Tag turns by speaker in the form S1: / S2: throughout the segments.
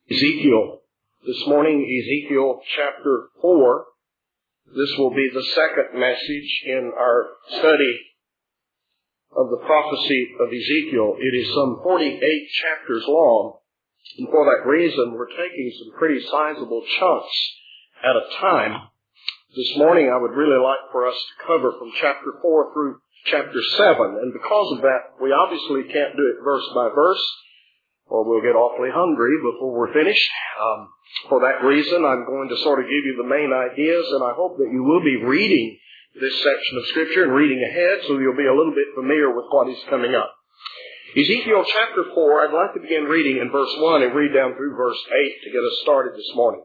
S1: Ezekiel. This morning, Ezekiel chapter 4. This will be the second message in our study of the prophecy of Ezekiel. It is some 48 chapters long, and for that reason, we're taking some pretty sizable chunks at a time. This morning, I would really like for us to cover from chapter 4 through chapter 7, and because of that, we obviously can't do it verse by verse, or we'll get awfully hungry before we're finished. For that reason, I'm going to sort of give you the main ideas, and I hope that you will be reading this section of Scripture and reading ahead so you'll be a little bit familiar with what is coming up. Ezekiel chapter 4, I'd like to begin reading in verse 1 and read down through verse 8 to get us started this morning.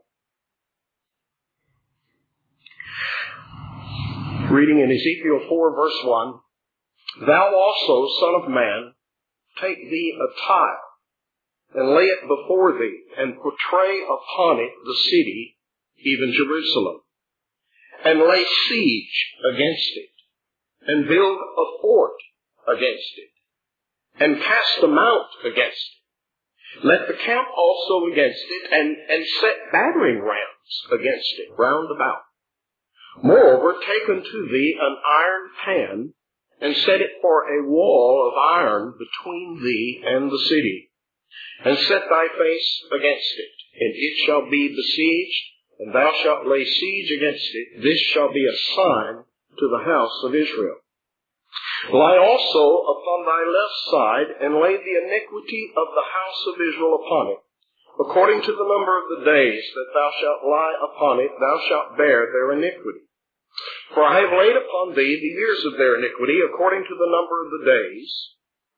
S1: Reading in Ezekiel 4, verse 1, "Thou also, son of man, take thee a tile, and lay it before thee, and portray upon it the city, even Jerusalem, and lay siege against it, and build a fort against it, and cast a mount against it. Let the camp also against it, and set battering rams against it round about. Moreover, take unto thee an iron pan, and set it for a wall of iron between thee and the city, and set thy face against it, and it shall be besieged, and thou shalt lay siege against it. This shall be a sign to the house of Israel. Lie also upon thy left side, and lay the iniquity of the house of Israel upon it. According to the number of the days that thou shalt lie upon it, thou shalt bear their iniquity. For I have laid upon thee the years of their iniquity, according to the number of the days,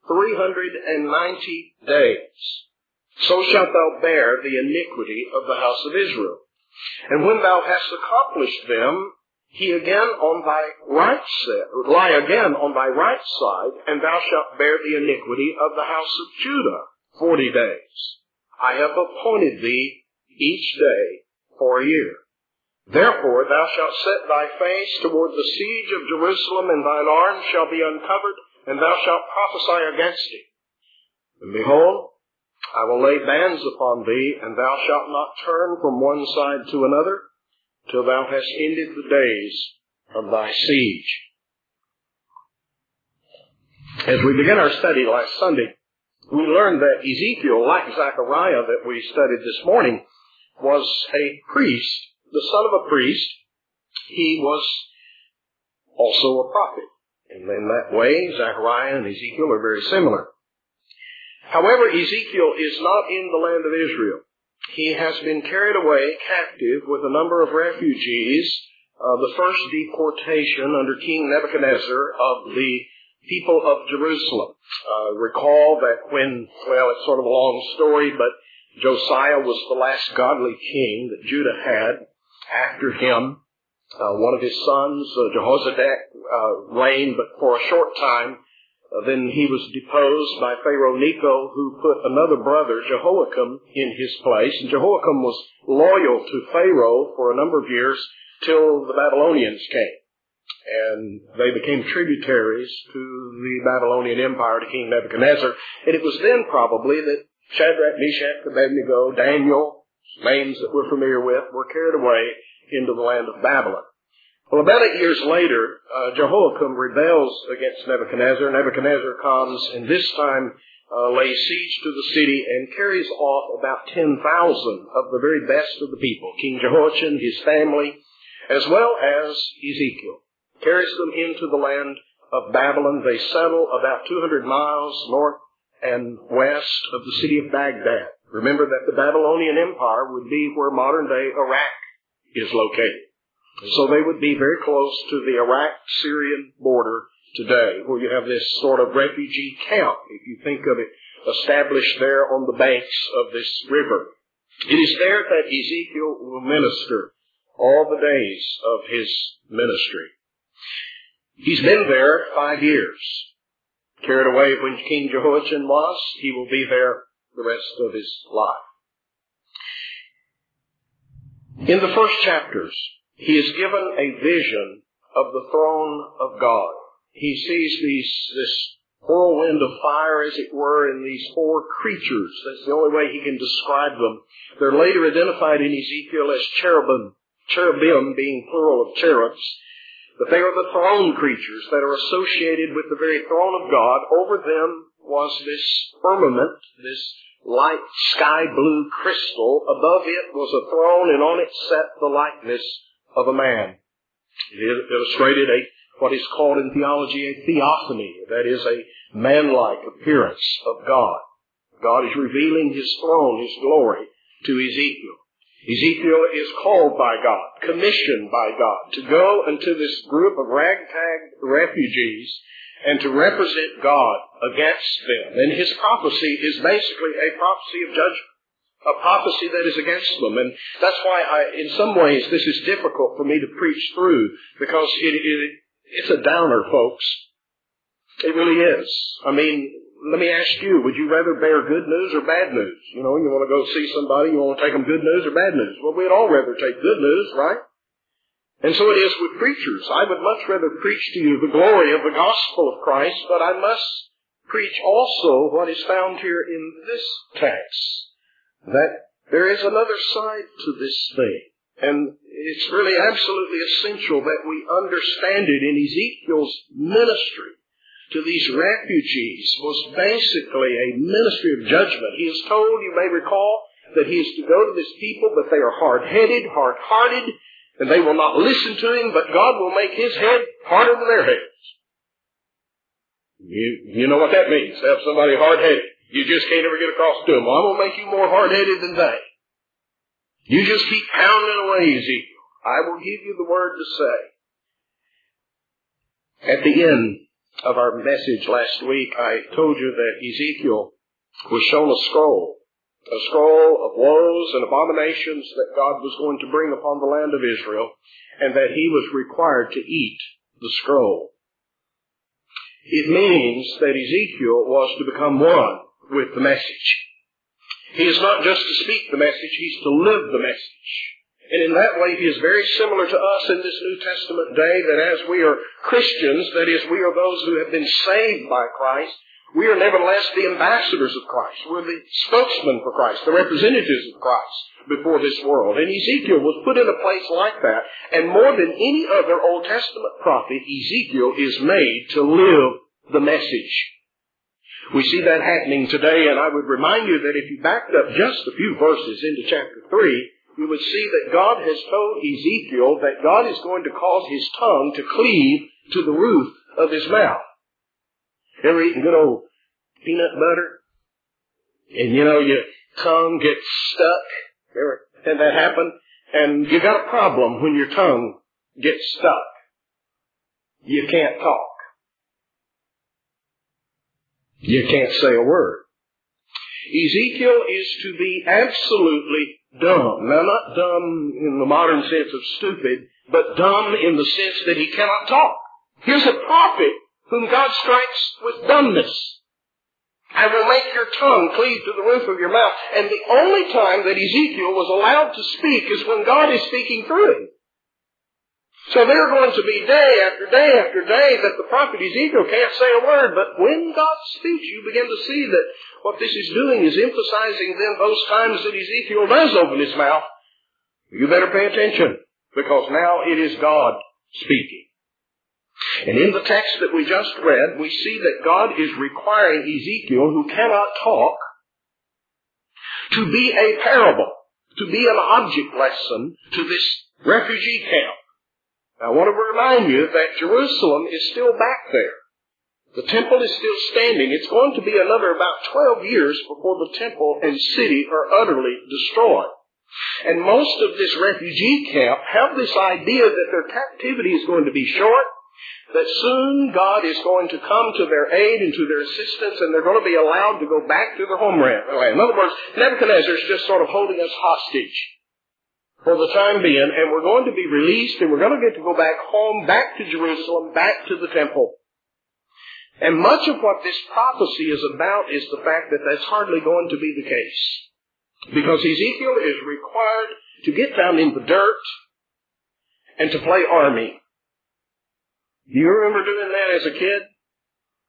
S1: 390 days. So shalt thou bear the iniquity of the house of Israel. And when thou hast accomplished them, lie again on thy right side, and thou shalt bear the iniquity of the house of Judah 40 days. I have appointed thee each day for a year. Therefore thou shalt set thy face toward the siege of Jerusalem, and thine arm shall be uncovered, and thou shalt prophesy against it. And behold, I will lay bands upon thee, and thou shalt not turn from one side to another, till thou hast ended the days of thy siege." As we begin our study last Sunday, we learned that Ezekiel, like Zechariah that we studied this morning, was a priest, the son of a priest. He was also a prophet. And in that way, Zechariah and Ezekiel are very similar. However, Ezekiel is not in the land of Israel. He has been carried away captive with a number of refugees, the first deportation under King Nebuchadnezzar of the people of Jerusalem. Recall that it's sort of a long story, but Josiah was the last godly king that Judah had. After him, one of his sons, Jehozadak, reigned, but for a short time. Then he was deposed by Pharaoh Necho, who put another brother, Jehoiakim, in his place. And Jehoiakim was loyal to Pharaoh for a number of years till the Babylonians came. And they became tributaries to the Babylonian Empire, to King Nebuchadnezzar. And it was then probably that Shadrach, Meshach, Abednego, Daniel, names that we're familiar with, were carried away into the land of Babylon. Well, about 8 years later, Jehoiakim rebels against Nebuchadnezzar. Nebuchadnezzar comes and this time lays siege to the city and carries off about 10,000 of the very best of the people. King Jehoiachin, his family, as well as Ezekiel, carries them into the land of Babylon. They settle about 200 miles north and west of the city of Baghdad. Remember that the Babylonian Empire would be where modern-day Iraq is located. So they would be very close to the Iraq-Syrian border today, where you have this sort of refugee camp, if you think of it, established there on the banks of this river. It is there that Ezekiel will minister all the days of his ministry. He's been there 5 years. Carried away when King Jehoiachin was, he will be there the rest of his life. In the first chapters, he is given a vision of the throne of God. He sees this whirlwind of fire, as it were, in these four creatures. That's the only way he can describe them. They're later identified in Ezekiel as cherubim being plural of cherubs. But they are the throne creatures that are associated with the very throne of God. Over them was this firmament, this light sky blue crystal. Above it was a throne, and on it sat the likeness of a man. It illustrated what is called in theology a theophany. That is a man-like appearance of God. God is revealing His throne, His glory to Ezekiel. Ezekiel is called by God, commissioned by God, to go into this group of ragtag refugees and to represent God against them. And his prophecy is basically a prophecy of judgment, a prophecy that is against them. And that's why in some ways this is difficult for me to preach through, because it's a downer, folks. It really is. I mean, let me ask you, would you rather bear good news or bad news? You know, you want to go see somebody, you want to take them good news or bad news? Well, we'd all rather take good news, right? And so it is with preachers. I would much rather preach to you the glory of the gospel of Christ, but I must preach also what is found here in this text, that there is another side to this thing. And it's really absolutely essential that we understand it. In Ezekiel's ministry to these refugees was basically a ministry of judgment. He is told, you may recall, that he is to go to this people, but they are hard-headed, hard-hearted, and they will not listen to him, but God will make his head harder than their heads. You know what that means, to have somebody hard-headed. You just can't ever get across to them. Well, I'm going to make you more hard-headed than they. You just keep pounding away, Ezekiel. I will give you the word to say. At the end of our message last week, I told you that Ezekiel was shown a scroll of woes and abominations that God was going to bring upon the land of Israel, and that he was required to eat the scroll. It means that Ezekiel was to become one with the message. He is not just to speak the message, he's to live the message. And in that way, he is very similar to us in this New Testament day, that as we are Christians, that is, we are those who have been saved by Christ, we are nevertheless the ambassadors of Christ. We're the spokesmen for Christ, the representatives of Christ before this world. And Ezekiel was put in a place like that. And more than any other Old Testament prophet, Ezekiel is made to live the message. We see that happening today, and I would remind you that if you backed up just a few verses into chapter 3, you would see that God has told Ezekiel that God is going to cause his tongue to cleave to the roof of his mouth. Ever eaten good old peanut butter? And you know, your tongue gets stuck. Ever had that happen? And you got a problem when your tongue gets stuck. You can't talk. You can't say a word. Ezekiel is to be absolutely dumb. Now, not dumb in the modern sense of stupid, but dumb in the sense that he cannot talk. Here's a prophet whom God strikes with dumbness. I will make your tongue cleave to the roof of your mouth. And the only time that Ezekiel was allowed to speak is when God is speaking through him. So there are going to be day after day after day that the prophet Ezekiel can't say a word. But when God speaks, you begin to see that what this is doing is emphasizing then those times that Ezekiel does open his mouth. You better pay attention, because now it is God speaking. And in the text that we just read, we see that God is requiring Ezekiel, who cannot talk, to be a parable, to be an object lesson to this refugee camp. I want to remind you that Jerusalem is still back there. The temple is still standing. It's going to be another about 12 years before the temple and city are utterly destroyed. And most of this refugee camp have this idea that their captivity is going to be short, that soon God is going to come to their aid and to their assistance, and they're going to be allowed to go back to their homeland. In other words, Nebuchadnezzar is just sort of holding us hostage for the time being, and we're going to be released, and we're going to get to go back home, back to Jerusalem, back to the temple. And much of what this prophecy is about is the fact that that's hardly going to be the case. Because Ezekiel is required to get down in the dirt and to play army. Do you remember doing that as a kid?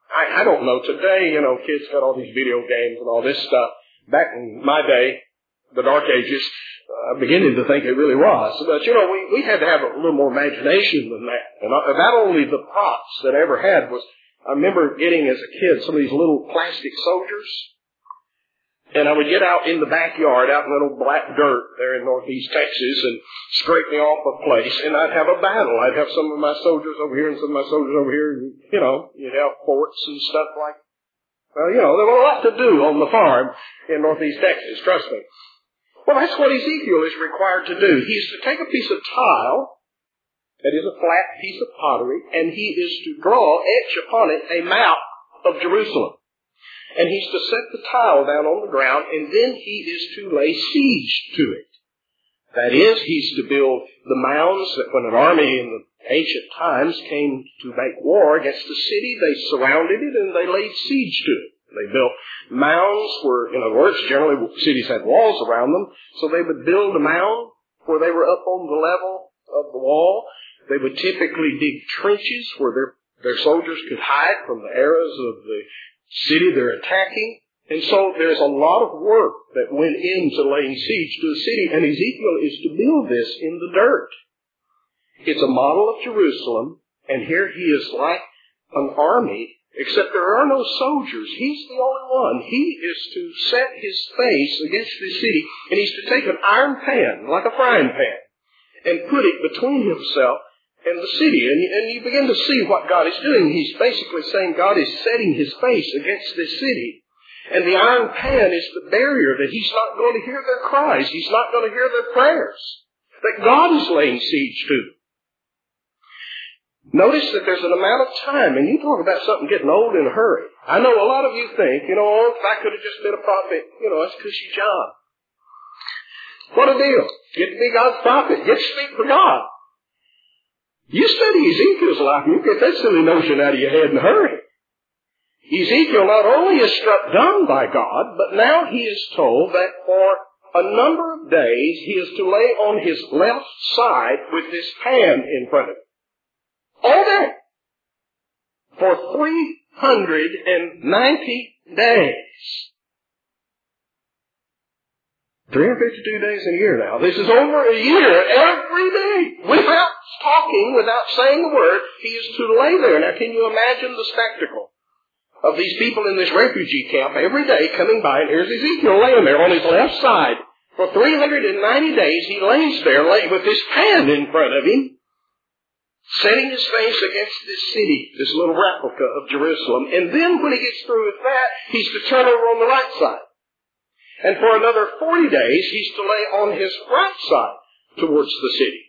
S1: I don't know. Today, kids got all these video games and all this stuff. Back in my day, the Dark Ages, I'm beginning to think it really was. But, we had to have a little more imagination than that. And not only the props that I ever had was, I remember getting as a kid some of these little plastic soldiers. And I would get out in the backyard, out in little black dirt there in northeast Texas, and scrape me off a place, and I'd have a battle. I'd have some of my soldiers over here and some of my soldiers over here, and, you'd have forts and stuff like that. There was a lot to do on the farm in northeast Texas, trust me. Well, that's what Ezekiel is required to do. He is to take a piece of tile, that is a flat piece of pottery, and he is to etch upon it a map of Jerusalem. And he's to set the tile down on the ground, and then he is to lay siege to it. That is, he's to build the mounds that when an army in the ancient times came to make war against the city, they surrounded it and they laid siege to it. They built mounds where, in other words, generally cities had walls around them, so they would build a mound where they were up on the level of the wall. They would typically dig trenches where their soldiers could hide from the arrows of the city they're attacking. And so there's a lot of work that went into laying siege to the city, and Ezekiel is to build this in the dirt. It's a model of Jerusalem, and here he is like an army, except there are no soldiers. He's the only one. He is to set his face against the city, and he's to take an iron pan, like a frying pan, and put it between himself and the city. And you begin to see what God is doing. He's basically saying God is setting his face against this city. And the iron pan is the barrier that he's not going to hear their cries. He's not going to hear their prayers. That God is laying siege to. Notice that there's an amount of time, and you talk about something getting old in a hurry. I know a lot of you think, if I could have just been a prophet, that's a cushy job. What a deal. Get to be God's prophet. Get to speak for God. You study Ezekiel's life, and you get that silly notion out of your head in a hurry. Ezekiel not only is struck dumb by God, but now he is told that for a number of days he is to lay on his left side with this pan in front of him. All day. For 390 days. 352 days in a year now. This is over a year every day. Without talking, without saying a word, he is to lay there. Now can you imagine the spectacle of these people in this refugee camp every day coming by, and here's Ezekiel laying there on his left side. For 390 days he lays there with this pan in front of him, setting his face against this city, this little replica of Jerusalem. And then when he gets through with that, he's to turn over on the right side. And for another 40 days, he's to lay on his right side towards the city.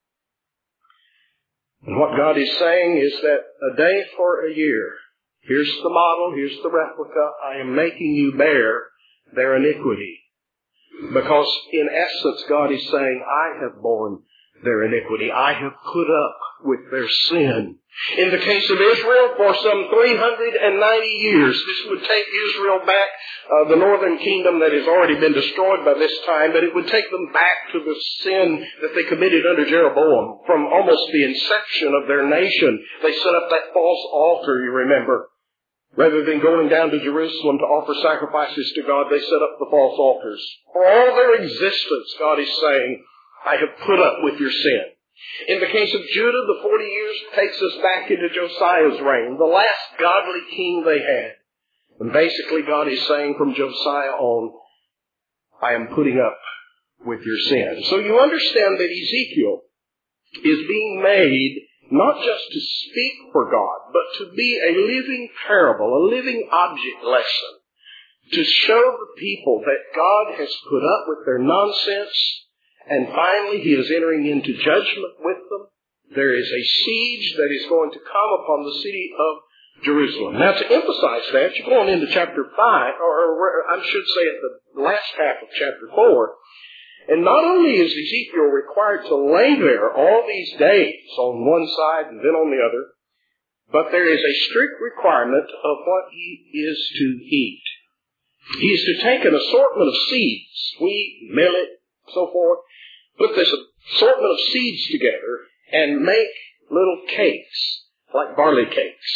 S1: And what God is saying is that a day for a year. Here's the model, here's the replica. I am making you bear their iniquity. Because in essence, God is saying, I have borne their iniquity. I have put up with their sin. In the case of Israel, for some 390 years, this would take Israel back, the northern kingdom that has already been destroyed by this time, but it would take them back to the sin that they committed under Jeroboam. From almost the inception of their nation, they set up that false altar, you remember. Rather than going down to Jerusalem to offer sacrifices to God, they set up the false altars. For all their existence, God is saying, I have put up with your sin. In the case of Judah, the 40 years takes us back into Josiah's reign, the last godly king they had. And basically God is saying from Josiah on, I am putting up with your sin. So you understand that Ezekiel is being made not just to speak for God, but to be a living parable, a living object lesson, to show the people that God has put up with their nonsense. And finally, he is entering into judgment with them. There is a siege that is going to come upon the city of Jerusalem. Now, to emphasize that, you go on into chapter 5, or I should say at the last half of chapter 4, and not only is Ezekiel required to lay there all these days on one side and then on the other, but there is a strict requirement of what he is to eat. He is to take an assortment of seeds, wheat, millet, so forth, put this assortment of seeds together and make little cakes, like barley cakes.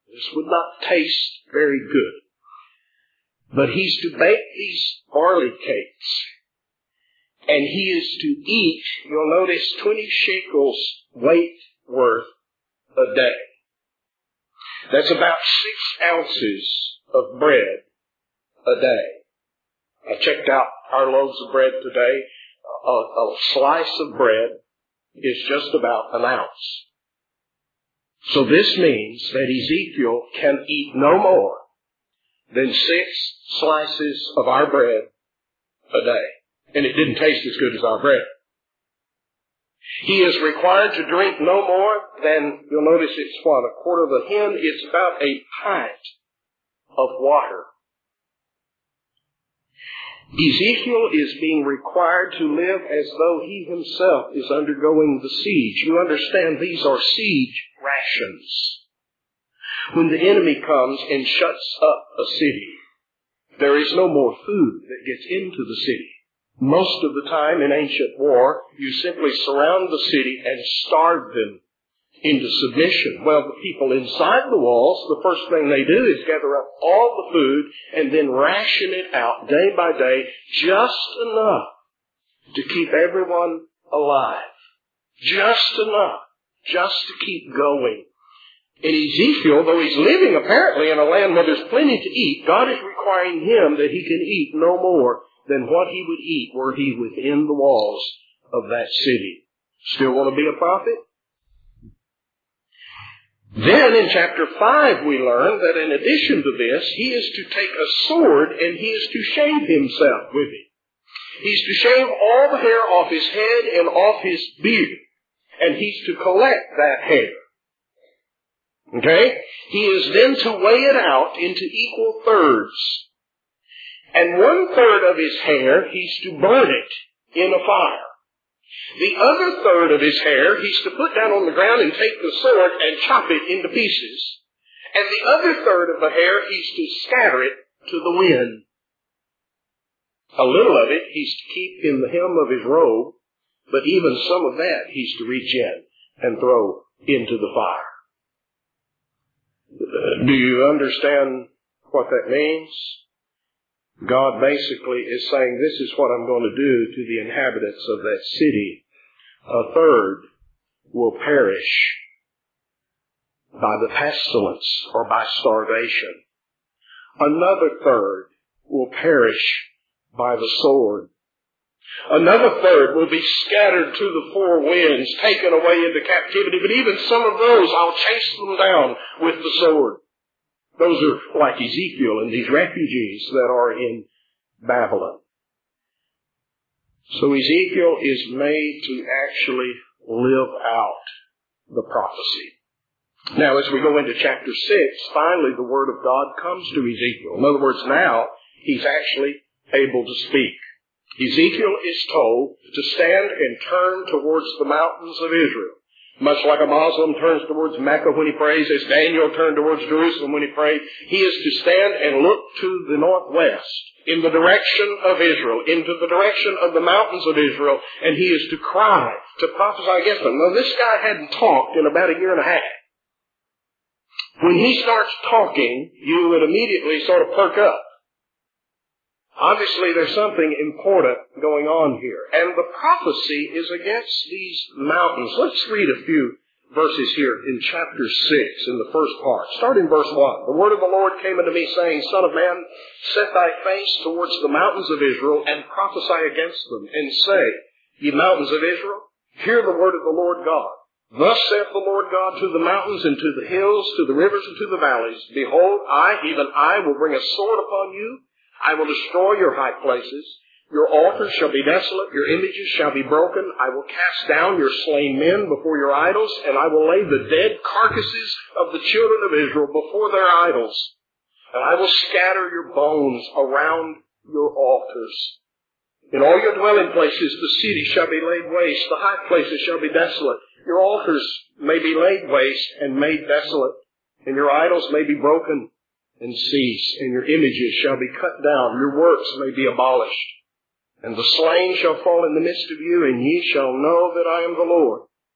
S1: This would not taste very good. But he's to bake these barley cakes. And he is to eat, you'll notice, 20 shekels weight worth a day. That's about 6 ounces of bread a day. I checked out our loaves of bread today. A slice of bread is just about an ounce. So this means that Ezekiel can eat no more than 6 slices of our bread a day. And it didn't taste as good as our bread. He is required to drink no more than, you'll notice it's what, a quarter of a hin? It's about a pint of water. Ezekiel is being required to live as though he himself is undergoing the siege. You understand, these are siege rations. When the enemy comes and shuts up a city, there is no more food that gets into the city. Most of the time in ancient war, you simply surround the city and starve them into submission. Well, the people inside the walls, the first thing they do is gather up all the food and then ration it out day by day, just enough to keep everyone alive. Just enough, just to keep going. In Ezekiel, though he's living apparently in a land where there's plenty to eat, God is requiring him that he can eat no more than what he would eat were he within the walls of that city. Still want to be a prophet? Then in chapter 5 we learn that in addition to this, he is to take a sword and he is to shave himself with it. He's to shave all the hair off his head and off his beard. And he's to collect that hair. Okay? He is then to weigh it out into equal thirds. And 1/3 of his hair, he's to burn it in a fire. The other third of his hair, he's to put down on the ground and take the sword and chop it into pieces. And the other third of the hair, he's to scatter it to the wind. A little of it he's to keep in the hem of his robe, but even some of that he's to reach in and throw into the fire. Do you understand what that means? God basically is saying, this is what I'm going to do to the inhabitants of that city. 1/3 will perish by the pestilence or by starvation. Another 1/3 will perish by the sword. Another 1/3 will be scattered to the 4 winds, taken away into captivity. But even some of those, I'll chase them down with the sword. Those are like Ezekiel and these refugees that are in Babylon. So Ezekiel is made to actually live out the prophecy. Now, as we go into chapter 6, finally the Word of God comes to Ezekiel. In other words, now he's actually able to speak. Ezekiel is told to stand and turn towards the mountains of Israel. Much like a Muslim turns towards Mecca when he prays, as Daniel turned towards Jerusalem when he prayed, he is to stand and look to the northwest, in the direction of Israel, into the direction of the mountains of Israel, and he is to cry, to prophesy against them. Now, this guy hadn't talked in about 1.5 years. When he starts talking, you would immediately sort of perk up. Obviously, there's something important going on here. And the prophecy is against these mountains. Let's read a few verses here in chapter 6, in the first part. Start in verse 1. The word of the Lord came unto me, saying, Son of man, set thy face towards the mountains of Israel, and prophesy against them, and say, Ye mountains of Israel, hear the word of the Lord God. Thus saith the Lord God to the mountains, and to the hills, to the rivers, and to the valleys, Behold, I, even I, will bring a sword upon you. I will destroy your high places. Your altars shall be desolate. Your images shall be broken. I will cast down your slain men before your idols, and I will lay the dead carcasses of the children of Israel before their idols. And I will scatter your bones around your altars. In all your dwelling places the city shall be laid waste. The high places shall be desolate. Your altars may be laid waste and made desolate, and your idols may be broken and cease, and your images shall be cut down, your works may be abolished. And the slain shall fall in the midst of you, and ye shall know that I am the Lord.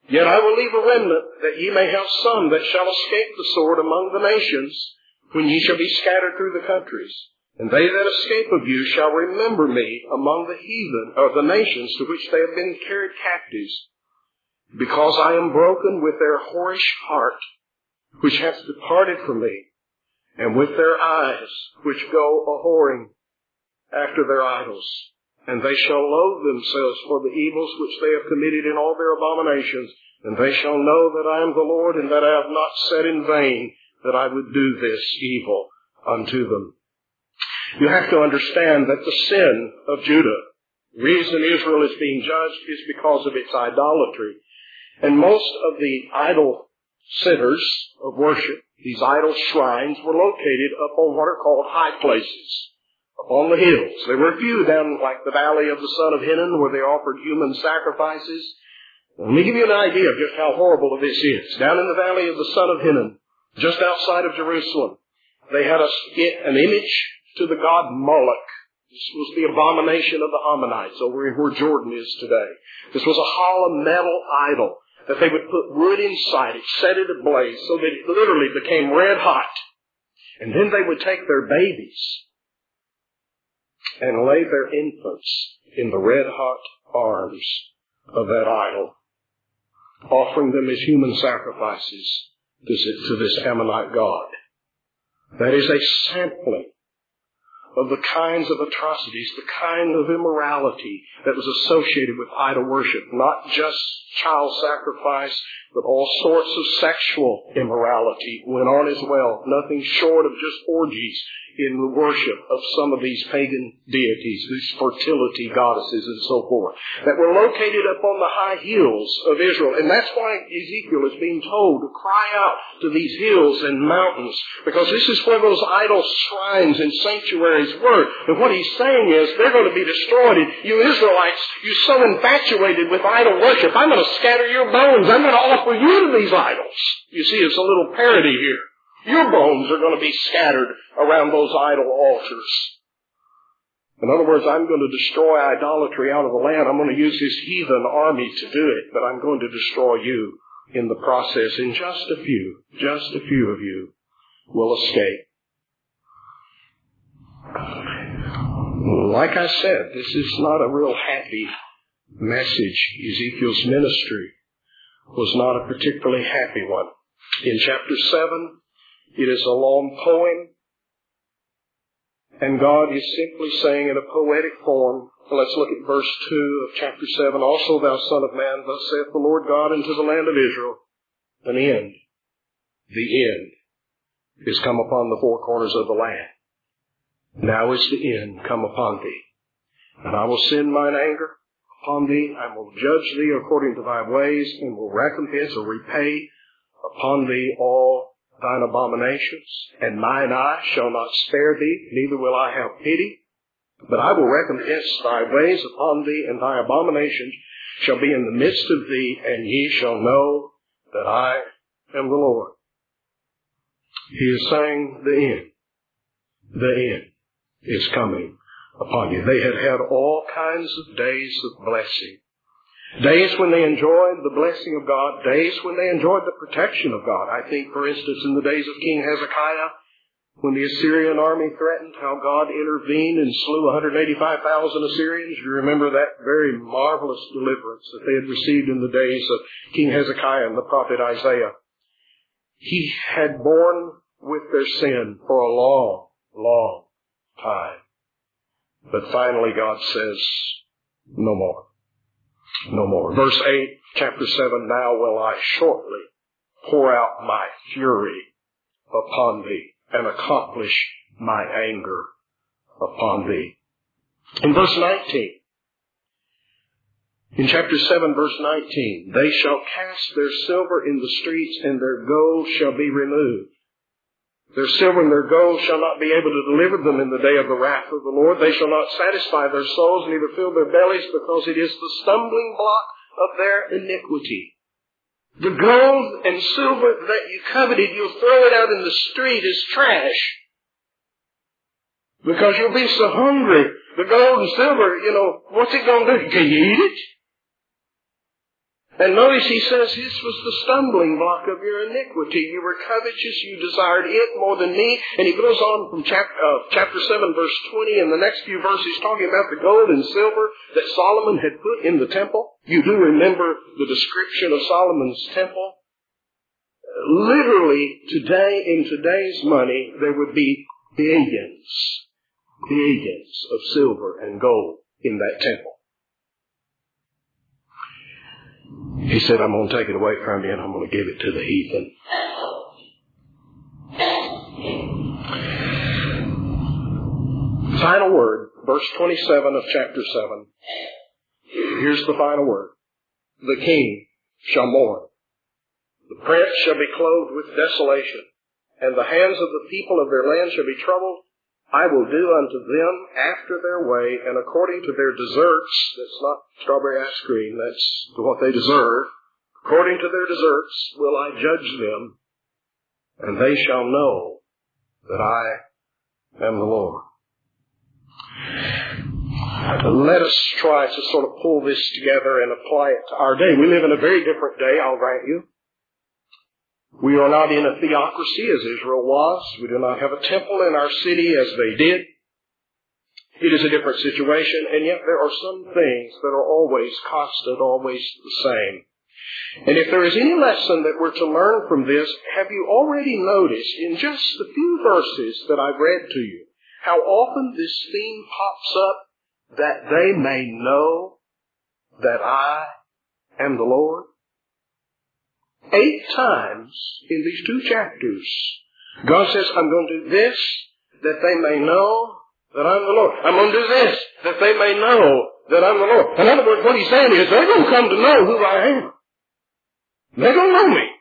S1: Yet I will leave a remnant, that ye may have some that shall escape the sword among the nations, when ye shall be scattered through the countries. And they that escape of you shall remember me among the heathen, or the nations to which they have been carried captives, because I am broken with their whorish heart, which hath departed from me, and with their eyes, which go a-whoring after their idols. And they shall loathe themselves for the evils which they have committed in all their abominations. And they shall know that I am the Lord, and that I have not said in vain that I would do this evil unto them. You have to understand that the sin of Judah, the reason Israel is being judged, is because of its idolatry. And most of the idol centers of worship, these idol shrines, were located up on what are called high places, up on the hills. There were a few down like the valley of the son of Hinnom where they offered human sacrifices. Let me give you an idea of just how horrible this is. Down in the valley of the son of Hinnom, just outside of Jerusalem, they had an image to the god Moloch. This was the abomination of the Ammonites over where Jordan is today. This was a hollow metal idol that they would put wood inside it, set it ablaze so that it literally became red hot. And then they would take their babies and lay their infants in the red hot arms of that idol, offering them as human sacrifices to this Ammonite god. That is a sampling of the kinds of atrocities, the kind of immorality that was associated with idol worship. Not just child sacrifice, but all sorts of sexual immorality went on as well. Nothing short of just orgies in the worship of some of these pagan deities, these fertility goddesses and so forth, that were located up on the high hills of Israel. And that's why Ezekiel is being told to cry out to these hills and mountains, because this is where those idol shrines and sanctuaries were. And what he's saying is, they're going to be destroyed. And you Israelites, you're so infatuated with idol worship, I'm going to scatter your bones. I'm going to offer you to these idols. You see, it's a little parody here. Your bones are going to be scattered around those idol altars. In other words, I'm going to destroy idolatry out of the land. I'm going to use this heathen army to do it, but I'm going to destroy you in the process. And just a few of you will escape. Like I said, this is not a real happy message. Ezekiel's ministry was not a particularly happy one. In chapter 7, it is a long poem, and God is simply saying in a poetic form, let's look at verse 2 of chapter 7, also thou son of man, thus saith the Lord God unto the land of Israel, an end, the end, is come upon the four corners of the land. Now is the end come upon thee, and I will send mine anger upon thee, I will judge thee according to thy ways, and will recompense or repay upon thee all thine abominations, and mine eye shall not spare thee, neither will I have pity, but I will recompense thy ways upon thee, and thy abominations shall be in the midst of thee, and ye shall know that I am the Lord. He is saying the end is coming upon you. They had all kinds of days of blessing. Days when they enjoyed the blessing of God. Days when they enjoyed the protection of God. I think, for instance, in the days of King Hezekiah, when the Assyrian army threatened, how God intervened and slew 185,000 Assyrians. You remember that very marvelous deliverance that they had received in the days of King Hezekiah and the prophet Isaiah. He had borne with their sin for a long, long time. But finally God says, no more. No more. Verse 8, chapter 7, now will I shortly pour out my fury upon thee and accomplish my anger upon thee. In verse 19, in chapter 7, verse 19, they shall cast their silver in the streets, and their gold shall be removed. Their silver and their gold shall not be able to deliver them in the day of the wrath of the Lord. They shall not satisfy their souls, neither fill their bellies, because it is the stumbling block of their iniquity. The gold and silver that you coveted, you'll throw it out in the street as trash, because you'll be so hungry. The gold and silver, what's it going to do? Can you eat it? And notice he says, this was the stumbling block of your iniquity. You were covetous, you desired it more than me. And he goes on from chapter 7, verse 20, and the next few verses talking about the gold and silver that Solomon had put in the temple. You do remember the description of Solomon's temple? Literally, today, in today's money, there would be billions of silver and gold in that temple. He said, I'm going to take it away from you and I'm going to give it to the heathen. Final word, verse 27 of chapter 7. Here's the final word. The king shall mourn. The prince shall be clothed with desolation, and the hands of the people of their land shall be troubled. I will do unto them after their way, and according to their deserts. That's not strawberry ice cream, that's what they deserve. According to their deserts will I judge them, and they shall know that I am the Lord. Let us try to sort of pull this together and apply it to our day. We live in a very different day, I'll grant you. We are not in a theocracy as Israel was. We do not have a temple in our city as they did. It is a different situation, and yet there are some things that are always constant, always the same. And if there is any lesson that we're to learn from this, have you already noticed in just the few verses that I've read to you, how often this theme pops up, that they may know that I am the Lord? 8 times in these 2 chapters, God says, I'm going to do this, that they may know that I'm the Lord. I'm going to do this, that they may know that I'm the Lord. In other words, what he's saying is, they're going to come to know who I am. They're going to know me.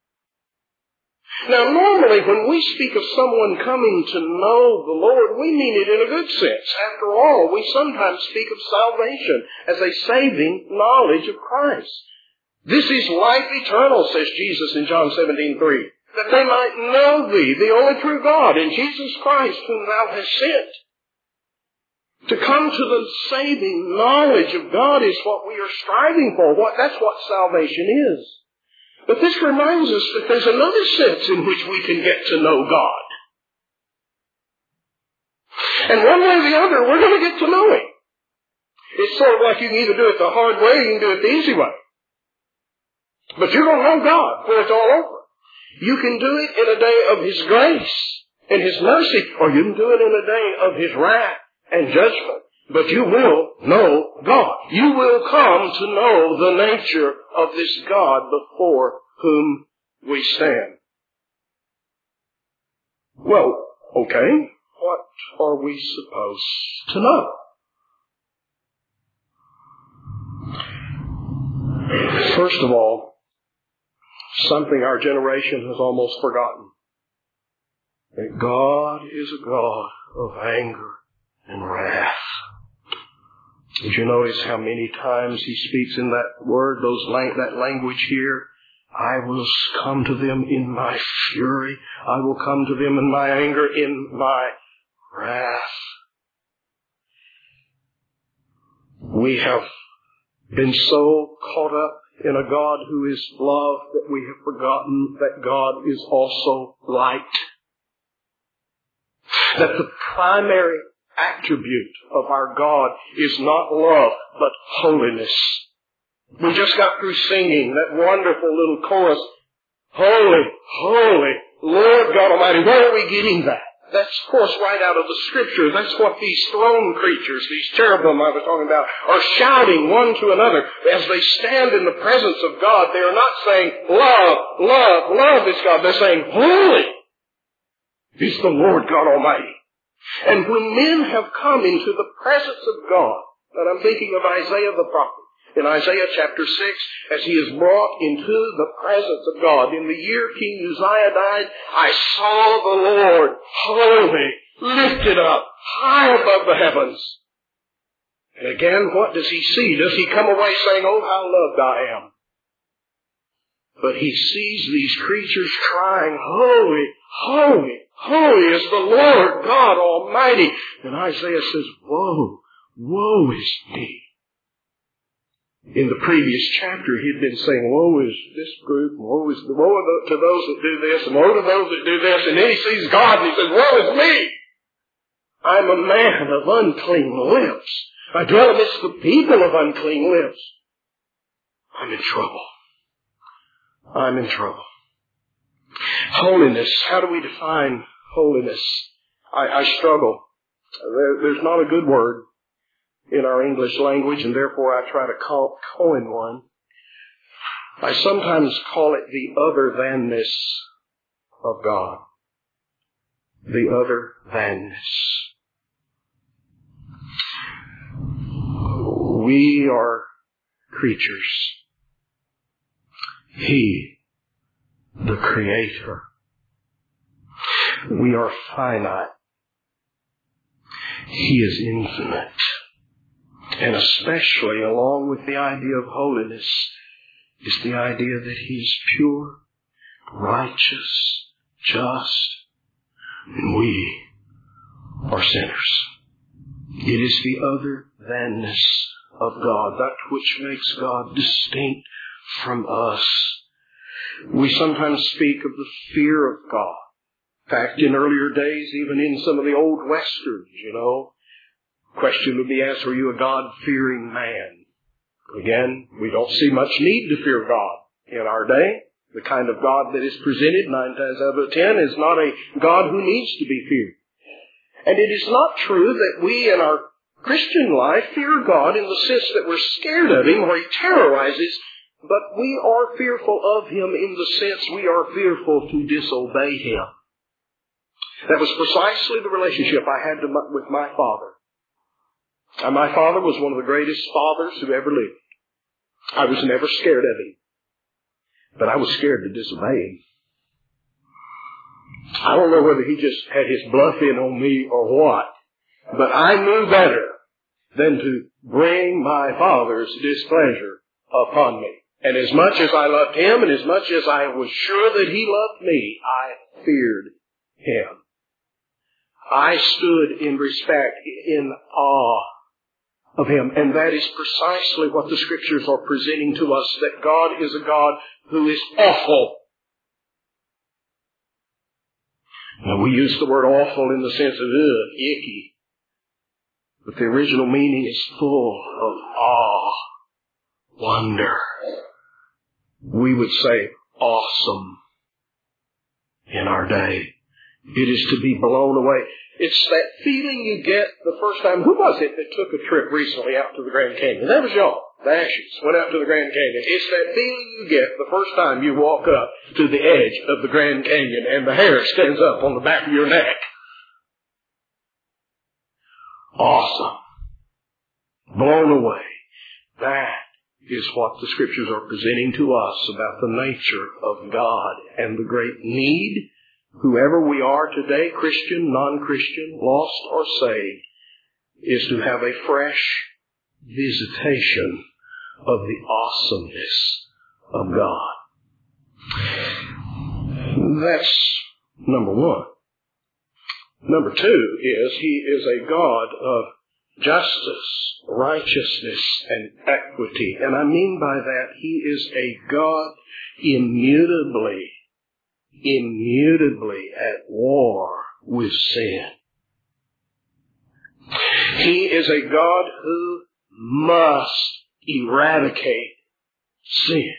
S1: Now, normally, when we speak of someone coming to know the Lord, we mean it in a good sense. After all, we sometimes speak of salvation as a saving knowledge of Christ. This is life eternal, says Jesus in John 17:3, that they might know thee, the only true God, and Jesus Christ, whom thou hast sent. To come to the saving knowledge of God is what we are striving for. That's what salvation is. But this reminds us that there's another sense in which we can get to know God. And one way or the other, we're going to get to know Him. It's sort of like you can either do it the hard way or you can do it the easy way. But you're going to know God when it's all over. You can do it in a day of His grace and His mercy, or you can do it in a day of His wrath and judgment. But you will know God. You will come to know the nature of this God before whom we stand. Well, okay, what are we supposed to know? First of all, something our generation has almost forgotten. That God is a God of anger and wrath. Did you notice how many times He speaks in that word, that language here? I will come to them in my fury. I will come to them in my anger, in my wrath. We have been so caught up in a God who is love that we have forgotten that God is also light. That the primary attribute of our God is not love, but holiness. We just got through singing that wonderful little chorus, Holy, Holy, Lord God Almighty. Where are we getting that? That's, of course, right out of the Scripture. That's what these throne creatures, these cherubim I was talking about, are shouting one to another. As they stand in the presence of God, they are not saying, love, love, love this God. They're saying, Holy is the Lord God Almighty. And when men have come into the presence of God, and I'm thinking of Isaiah the prophet, in Isaiah chapter 6, as he is brought into the presence of God, in the year King Uzziah died, I saw the Lord holy, lifted up, high above the heavens. And again, what does he see? Does he come away saying, oh, how loved I am? But he sees these creatures crying, Holy, Holy, Holy is the Lord God Almighty. And Isaiah says, Woe, woe is me. In the previous chapter, he'd been saying, woe is this group, woe to those that do this, and woe to those that do this. And then he sees God and he says, woe is me! I'm a man of unclean lips. I dwell amidst the people of unclean lips. I'm in trouble. I'm in trouble. Holiness. How do we define holiness? I struggle. There's not a good word in our English language, and therefore I try to coin one. I sometimes call it the other-thanness of God. The other-thanness. We are creatures. He, the Creator. We are finite. He is infinite. And especially along with the idea of holiness is the idea that He is pure, righteous, just, and we are sinners. It is the other-thanness of God, that which makes God distinct from us. We sometimes speak of the fear of God. In fact, in earlier days, even in some of the old westerns, question would be asked, were you a God-fearing man? Again, we don't see much need to fear God in our day. The kind of God that is presented 9 times out of 10 is not a God who needs to be feared. And it is not true that we in our Christian life fear God in the sense that we're scared of Him or He terrorizes, but we are fearful of Him in the sense we are fearful to disobey Him. That was precisely the relationship I had with my father. And my father was one of the greatest fathers who ever lived. I was never scared of him, but I was scared to disobey him. I don't know whether he just had his bluff in on me or what, but I knew better than to bring my father's displeasure upon me. And as much as I loved him and as much as I was sure that he loved me, I feared him. I stood in respect, in awe of him. And that is precisely what the Scriptures are presenting to us, that God is a God who is awful. Now, we use the word awful in the sense of icky. But the original meaning is full of awe, wonder. We would say awesome in our day. It is to be blown away. It's that feeling you get the first time. Who was it that took a trip recently out to the Grand Canyon? That was y'all. The Ashes went out to the Grand Canyon. It's that feeling you get the first time you walk up to the edge of the Grand Canyon and the hair stands up on the back of your neck. Awesome. Blown away. That is what the Scriptures are presenting to us about the nature of God and the great need, whoever we are today, Christian, non-Christian, lost or saved, is to have a fresh visitation of the awesomeness of God. That's number one. Number two is He is a God of justice, righteousness, and equity. And I mean by that, He is a God immutably at war with sin. He is a God who must eradicate sin.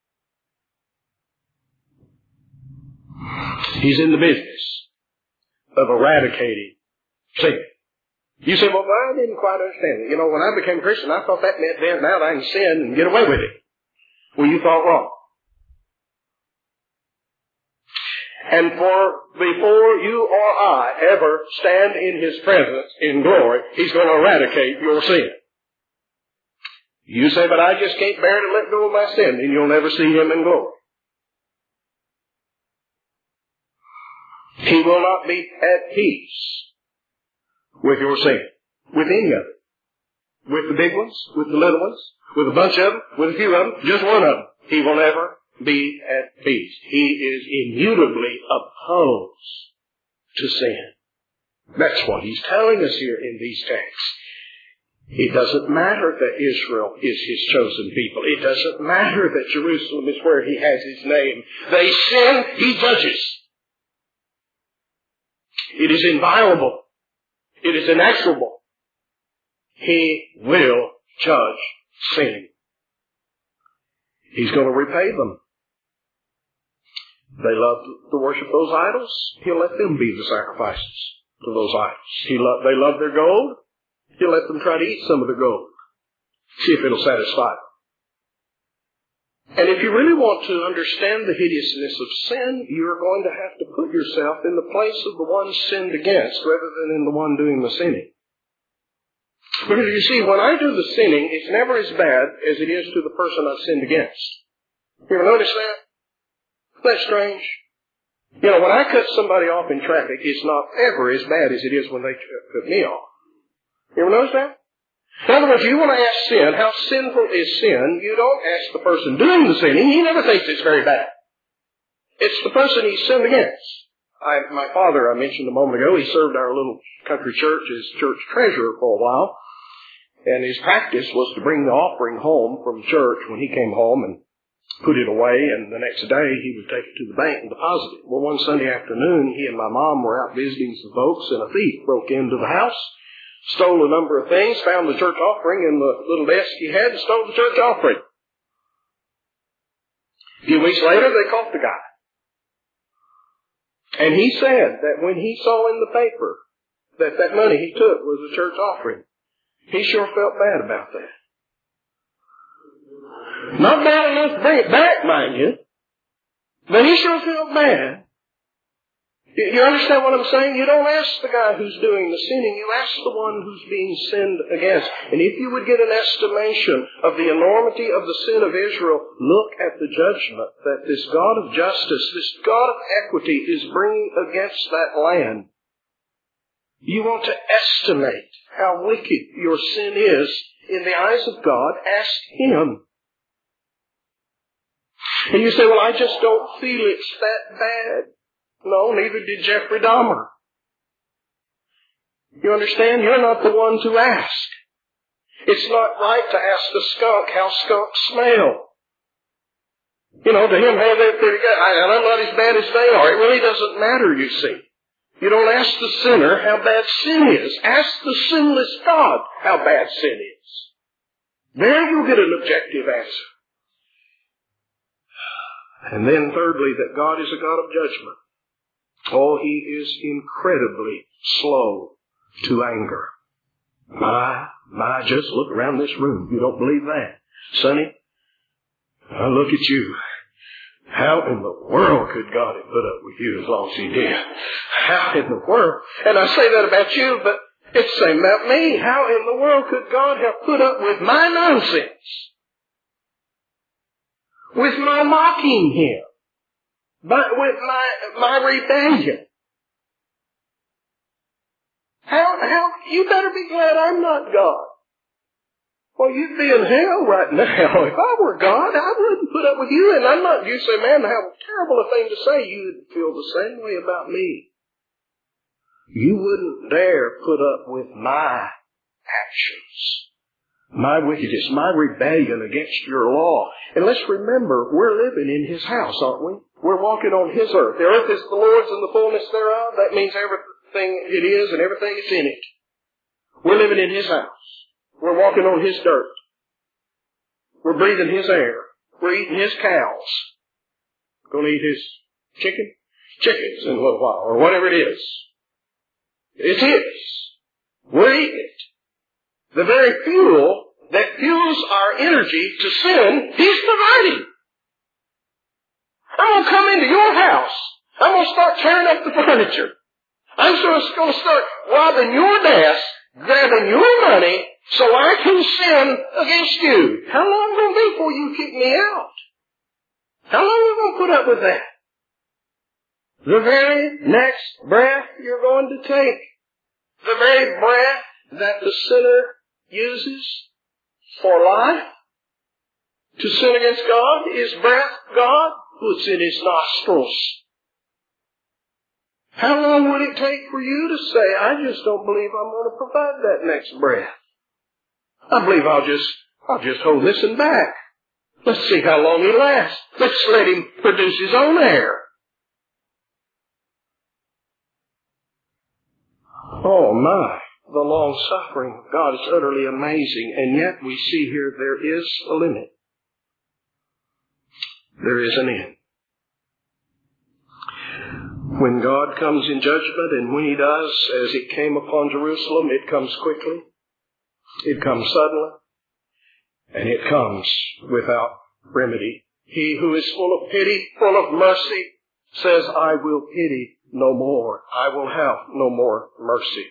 S1: He's in the business of eradicating sin. You say, well, I didn't quite understand it. When I became a Christian, I thought that meant then now I can sin and get away with it. Well, you thought wrong. And before you or I ever stand in His presence in glory, He's going to eradicate your sin. You say, but I just can't bear to let go of my sin, and you'll never see Him in glory. He will not be at peace with your sin, with any of it. With the big ones, with the little ones, with a bunch of them, with a few of them, just one of them. He will never be at peace. He is immutably opposed to sin. That's what He's telling us here in these texts. It doesn't matter that Israel is His chosen people. It doesn't matter that Jerusalem is where He has His name. They sin, He judges. It is inviolable. It is inexorable. He will judge sin. He's going to repay them. They love to worship those idols. He'll let them be the sacrifices to those idols. They love their gold. He'll let them try to eat some of the gold. See if it'll satisfy them. And if you really want to understand the hideousness of sin, you're going to have to put yourself in the place of the one sinned against rather than in the one doing the sinning. Because you see, when I do the sinning, it's never as bad as it is to the person I've sinned against. You ever notice that? That's strange. You know, when I cut somebody off in traffic, it's not ever as bad as it is when they cut me off. You ever notice that? In other words, you want to ask sin, how sinful is sin? You don't ask the person doing the sinning. He never thinks it's very bad. It's the person he's sinned against. My father, I mentioned a moment ago, he served our little country church as church treasurer for a while. And his practice was to bring the offering home from church when he came home and put it away. And the next day he would take it to the bank and deposit it. Well, one Sunday afternoon, he and my mom were out visiting some folks, and a thief broke into the house, stole a number of things, found the church offering in the little desk he had, and stole the church offering. A few weeks later, they caught the guy. And he said that when he saw in the paper that money he took was a church offering, he sure felt bad about that. Not bad enough to bring it back, mind you, but he sure felt bad. You understand what I'm saying? You don't ask the guy who's doing the sinning. You ask the one who's being sinned against. And if you would get an estimation of the enormity of the sin of Israel, look at the judgment that this God of justice, this God of equity is bringing against that land. You want to estimate how wicked your sin is in the eyes of God, ask Him. And you say, well, I just don't feel it's that bad. No, neither did Jeffrey Dahmer. You understand? You're not the one to ask. It's not right to ask the skunk how skunks smell. You know, to him, hey, they're pretty good. I'm not as bad as they are. It really doesn't matter, you see. You don't ask the sinner how bad sin is. Ask the sinless God how bad sin is. There you'll get an objective answer. And then thirdly, that God is a God of judgment. Oh, He is incredibly slow to anger. My, just look around this room. You don't believe that? Sonny, I look at you. How in the world could God have put up with you as long as He did? How in the world? And I say that about you, but it's the same about me. How in the world could God have put up with my nonsense? With my mocking Him? But with my rebellion? How, you better be glad I'm not God. Well, you'd be in hell right now. If I were God, I wouldn't put up with you. And I'm not, you say, man, how terrible a thing to say. You'd feel the same way about me. You wouldn't dare put up with my actions, my wickedness, my rebellion against your law. And let's remember, we're living in His house, aren't we? We're walking on His earth. The earth is the Lord's and the fullness thereof. That means everything it is and everything that's in it. We're living in His house. We're walking on His dirt. We're breathing His air. We're eating His cows. Going to eat His chickens in a little while, or whatever it is. It's His. We're eating it. The very fuel that fuels our energy to sin, He's providing. I'm going to come into your house. I'm going to start tearing up the furniture. I'm just going to start robbing your desk, grabbing your money, so I can sin against you. How long will it be before you kick me out? How long are you going to put up with that? The very next breath you're going to take, the very breath that the sinner uses for life, to sin against God, is breath God puts in His nostrils. How long would it take for you to say, I just don't believe I'm going to provide that next breath? I believe I'll just hold this one back. Let's see how long he lasts. Let's let him produce his own heir. Oh my, the long suffering of God is utterly amazing, and yet we see here there is a limit. There is an end. When God comes in judgment, and when He does, as it came upon Jerusalem, it comes quickly, it comes suddenly, and it comes without remedy. He who is full of pity, full of mercy, says, I will pity no more. I will have no more mercy.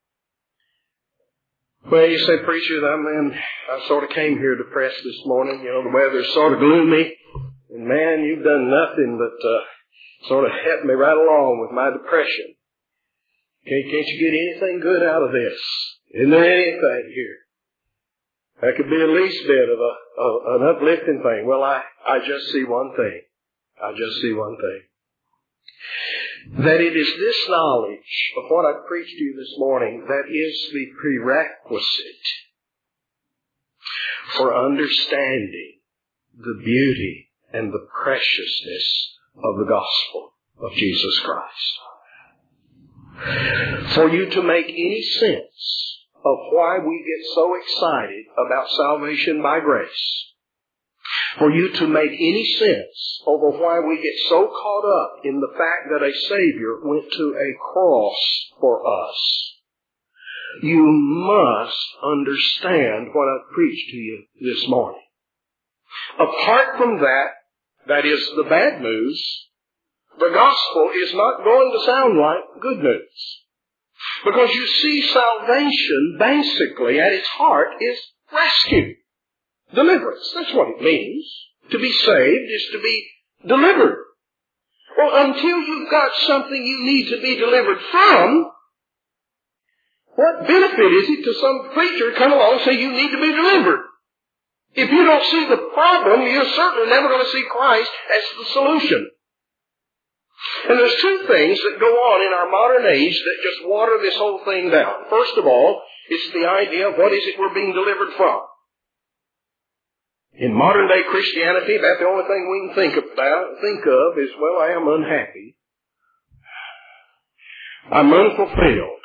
S1: Well, you say, preacher, I sort of came here depressed this morning. You know, the weather's sort of gloomy. And man, you've done nothing but sort of help me right along with my depression. Can't you get anything good out of this? Isn't there anything here? That could be the least bit of an uplifting thing. Well, I just see one thing. I just see one thing. That it is this knowledge of what I preached to you this morning that is the prerequisite for understanding the beauty and the preciousness of the gospel of Jesus Christ. For you to make any sense of why we get so excited about salvation by grace, for you to make any sense over why we get so caught up in the fact that a Savior went to a cross for us, you must understand what I preached to you this morning. Apart from that, that is the bad news, the gospel is not going to sound like good news. Because you see, salvation basically at its heart is rescue. Deliverance. That's what it means. To be saved is to be delivered. Well, until you've got something you need to be delivered from, what benefit is it to some preacher come along and say you need to be delivered? If you don't see the problem, you're certainly never going to see Christ as the solution. And there's two things that go on in our modern age that just water this whole thing down. First of all, it's the idea of what is it we're being delivered from. In modern day Christianity, that's the only thing we can think of is, well, I am unhappy. I'm unfulfilled.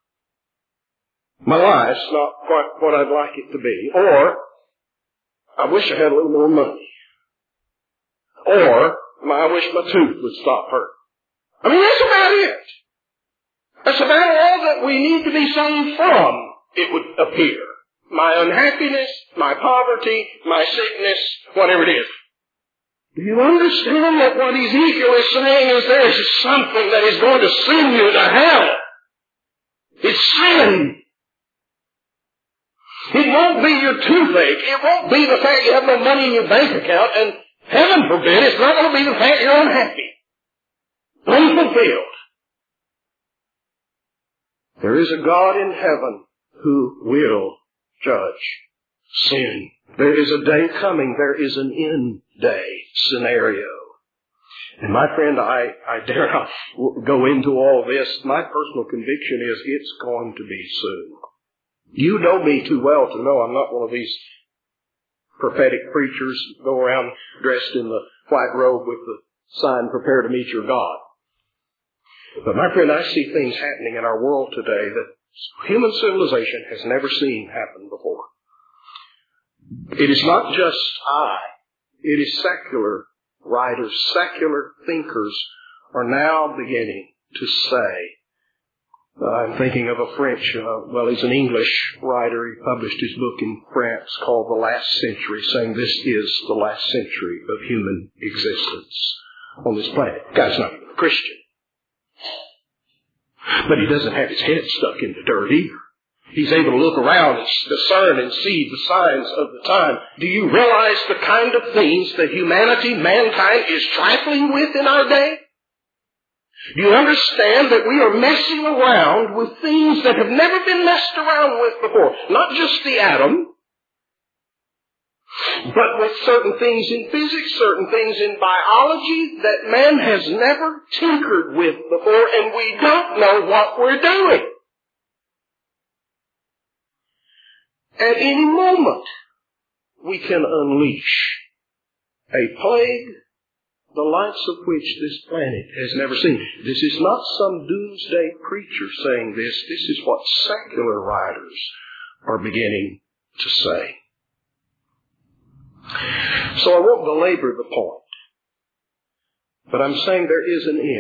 S1: My life's not quite what I'd like it to be. Or, I wish I had a little more money. Or, I wish my tooth would stop hurting. I mean, that's about it. That's about all that we need to be saved from, it would appear. My unhappiness, my poverty, my sickness, whatever it is. Do you understand that what Ezekiel is saying is there is something that is going to send you to hell? It's sin. It won't be your toothache. It won't be the fact you have no money in your bank account. And heaven forbid, it's not going to be the fact you're unhappy. Unfulfilled. There is a God in heaven who will judge sin. There is a day coming. There is an end day scenario. And my friend, I dare not go into all this. My personal conviction is it's going to be soon. You know me too well to know I'm not one of these prophetic preachers who go around dressed in the white robe with the sign, prepare to meet your God. But my friend, I see things happening in our world today that human civilization has never seen happen before. It is not just it is secular writers, secular thinkers are now beginning to say, I'm thinking of a French, he's an English writer. He published his book in France called The Last Century, saying this is the last century of human existence on this planet. The guy's not even a Christian. But he doesn't have his head stuck in the dirt either. He's able to look around and discern and see the signs of the time. Do you realize the kind of things that mankind is trifling with in our day? Do you understand that we are messing around with things that have never been messed around with before? Not just the atom, but with certain things in physics, certain things in biology that man has never tinkered with before, and we don't know what we're doing. At any moment, we can unleash a plague the likes of which this planet has never seen. This is not some doomsday preacher saying this. This is what secular writers are beginning to say. So I won't belabor the point, but I'm saying there is an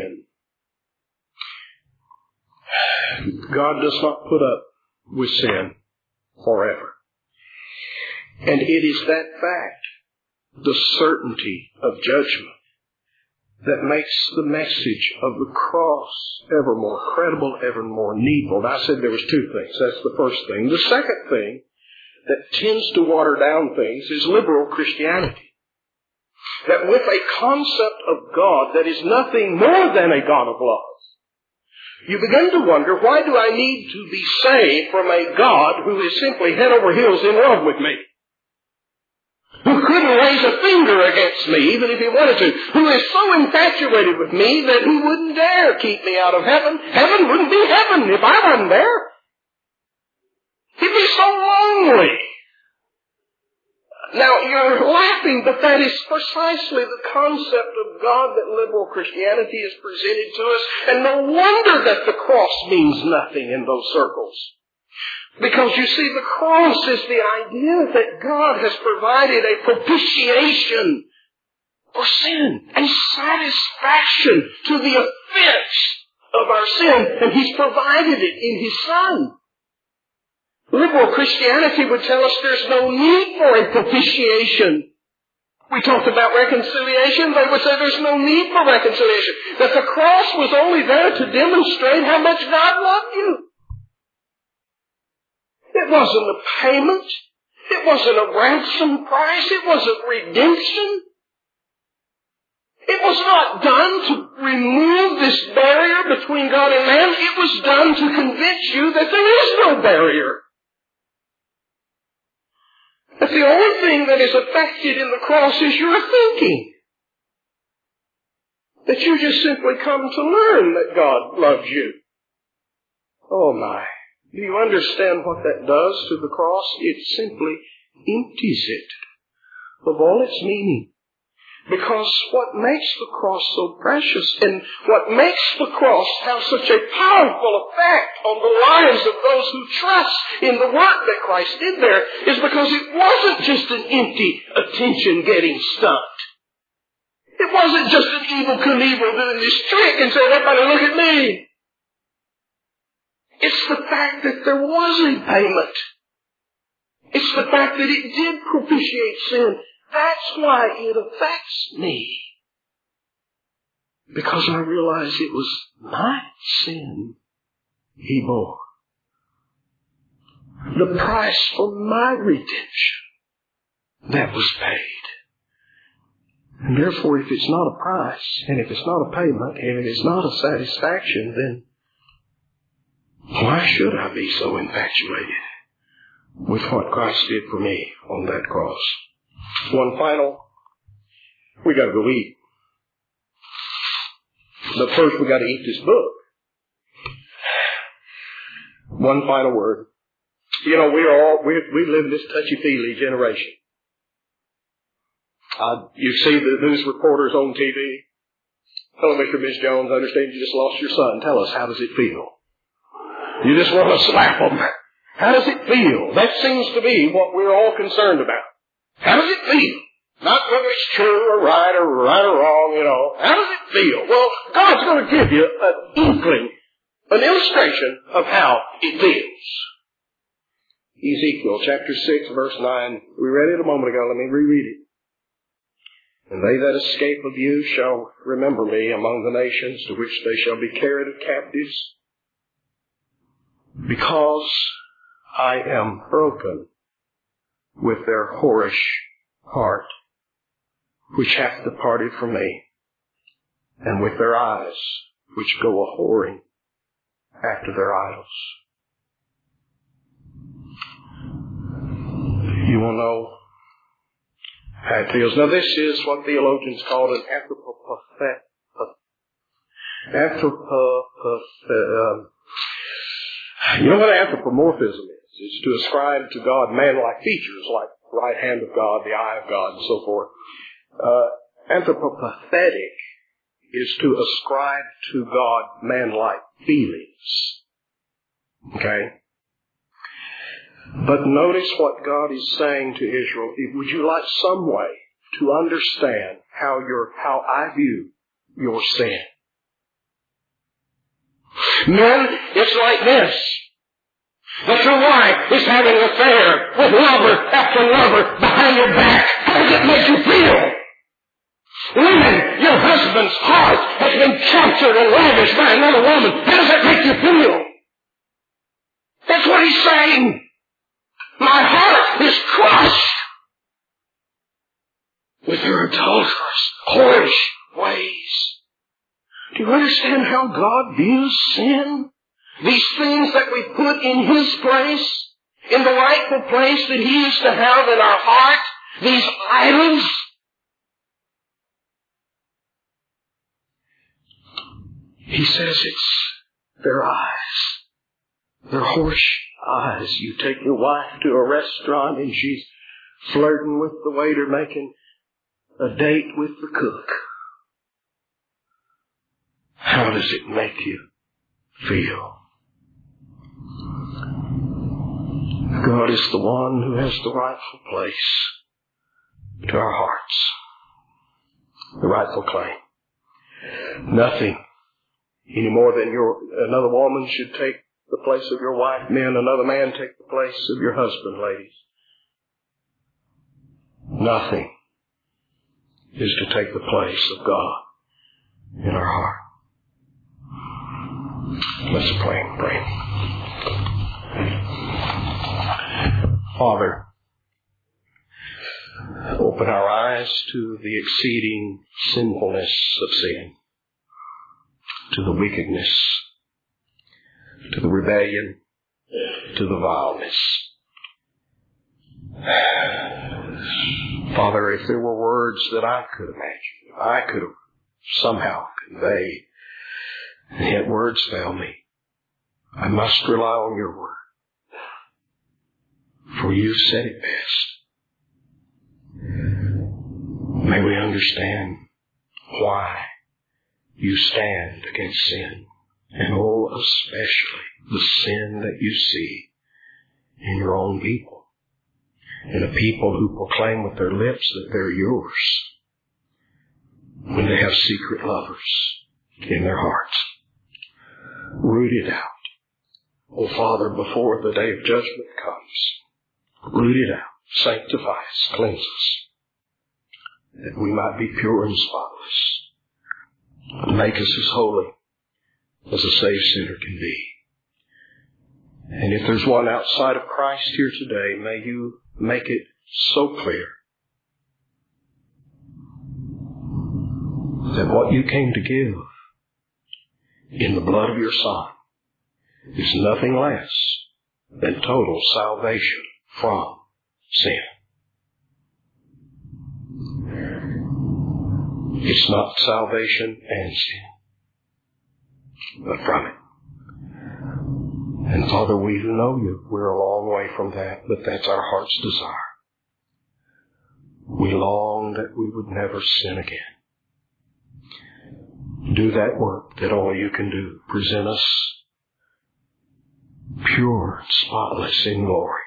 S1: end. God does not put up with sin forever. And it is that fact, the certainty of judgment, that makes the message of the cross ever more credible, ever more needful. I said there was two things. That's the first thing. The second thing that tends to water down things is liberal Christianity. That with a concept of God that is nothing more than a God of love, you begin to wonder, why do I need to be saved from a God who is simply head over heels in love with me? Who couldn't raise a finger against me, even if he wanted to. Who is so infatuated with me that he wouldn't dare keep me out of heaven. Heaven wouldn't be heaven if I wasn't there. He'd be so lonely. Now, you're laughing, but that is precisely the concept of God that liberal Christianity has presented to us. And no wonder that the cross means nothing in those circles. Because you see, the cross is the idea that God has provided a propitiation for sin and satisfaction to the offense of our sin. And He's provided it in His Son. Liberal Christianity would tell us there's no need for a propitiation. We talked about reconciliation. They would say there's no need for reconciliation. That the cross was only there to demonstrate how much God loved you. It wasn't a payment. It wasn't a ransom price. It wasn't redemption. It was not done to remove this barrier between God and man. It was done to convince you that there is no barrier. That the only thing that is affected in the cross is your thinking. That you just simply come to learn that God loves you. Oh my. Do you understand what that does to the cross? It simply empties it of all its meaning. Because what makes the cross so precious and what makes the cross have such a powerful effect on the lives of those who trust in the work that Christ did there is because it wasn't just an empty attention-getting stunt. It wasn't just an evil Knievel doing this trick and saying, everybody look at me. It's the fact that there was a payment. It's the fact that it did propitiate sin. That's why it affects me. Because I realize it was my sin He bore. The price for my redemption that was paid. And therefore, if it's not a price, and if it's not a payment, and if it's not a satisfaction, then why should I be so infatuated with what Christ did for me on that cross? One final, we got to go eat. But first we got to eat this book. One final word. You know, we live in this touchy-feely generation. You see the news reporters on TV. Hello, Mr. Miss Jones, I understand you just lost your son. Tell us, how does it feel? You just want to slap them. How does it feel? That seems to be what we're all concerned about. How does it feel? Not whether it's true or right or wrong, you know. How does it feel? Well, God's going to give you an inkling, an illustration of how it feels. Ezekiel chapter 6, verse 9. We read it a moment ago. Let me reread it. And they that escape of you shall remember me among the nations to which they shall be carried as captives, because I am broken with their whorish heart, which hath departed from me, and with their eyes, which go a-whoring after their idols. You will know how it feels. Now this is what theologians call an you know what anthropomorphism is? It's to ascribe to God man-like features like right hand of God, the eye of God, and so forth. Anthropopathetic is to ascribe to God man-like feelings. Okay? But notice what God is saying to Israel. Would you like some way to understand how I view your sin? Men, it's like this. That your wife is having an affair with lover after lover behind your back. How does it make you feel? Women, your husband's heart has been captured and ravished by another woman. How does that make you feel? That's what he's saying. My heart is crushed with her adulterous, whorish ways. Do you understand how God views sin? These things that we put in His place, in the rightful place that He is to have in our heart, these idols. He says it's their eyes, their whorish eyes. You take your wife to a restaurant and she's flirting with the waiter, making a date with the cook. How does it make you feel? God is the one who has the rightful place to our hearts, the rightful claim. Nothing any more than another woman should take the place of your wife. Men, another man take the place of your husband, ladies. Nothing is to take the place of God in our heart. Let's pray. Father, open our eyes to the exceeding sinfulness of sin, to the wickedness, to the rebellion, to the vileness. Father, if there were words that I could imagine, I could have somehow conveyed, and yet words fail me, I must rely on your word. For you said it best. May we understand why you stand against sin, and especially the sin that you see in your own people, in a people who proclaim with their lips that they're yours, when they have secret lovers in their hearts. Root it out. Oh, Father, before the day of judgment comes, root it out. Sanctify us, cleanse us, that we might be pure and spotless. Make us as holy as a saved sinner can be. And if there's one outside of Christ here today, may you make it so clear that what you came to give in the blood of your Son is nothing less than total salvation from sin. It's not salvation and sin, but from it. And Father, we who know you, we're a long way from that, but that's our heart's desire. We long that we would never sin again. Do that work that only you can do. Present us pure and spotless in glory,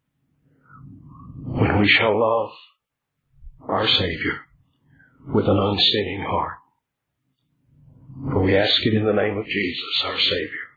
S1: when we shall love our Savior with an unsinning heart. For we ask it in the name of Jesus, our Savior.